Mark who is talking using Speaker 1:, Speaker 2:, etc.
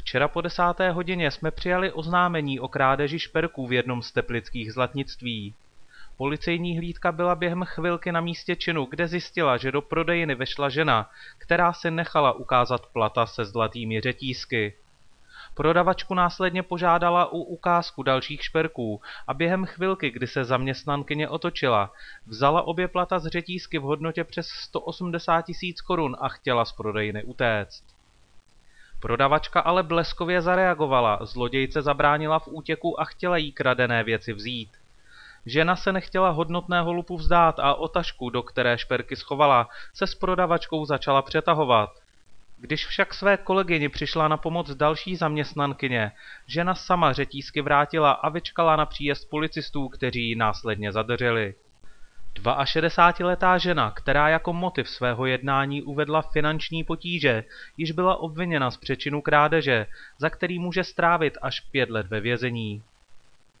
Speaker 1: Včera po 10. hodině jsme přijali oznámení o krádeži šperků v jednom z teplických zlatnictví. Policejní hlídka byla během chvilky na místě činu, kde zjistila, že do prodejny vešla žena, která si nechala ukázat plata se zlatými řetízky. Prodavačku následně požádala o ukázku dalších šperků a během chvilky, kdy se zaměstnankyně otočila, vzala obě plata z řetízky v hodnotě přes 180 000 korun a chtěla z prodejny utéct. Prodavačka ale bleskově zareagovala, zlodějce zabránila v útěku a chtěla jí kradené věci vzít. Žena se nechtěla hodnotného lupu vzdát a o tašku, do které šperky schovala, se s prodavačkou začala přetahovat. Když však své kolegyni přišla na pomoc další zaměstnankyně, žena sama řetízky vrátila a vyčkala na příjezd policistů, kteří ji následně zadrželi. 62letá žena, která jako motiv svého jednání uvedla finanční potíže, již byla obviněna z přečinu krádeže, za který může strávit až 5 let ve vězení.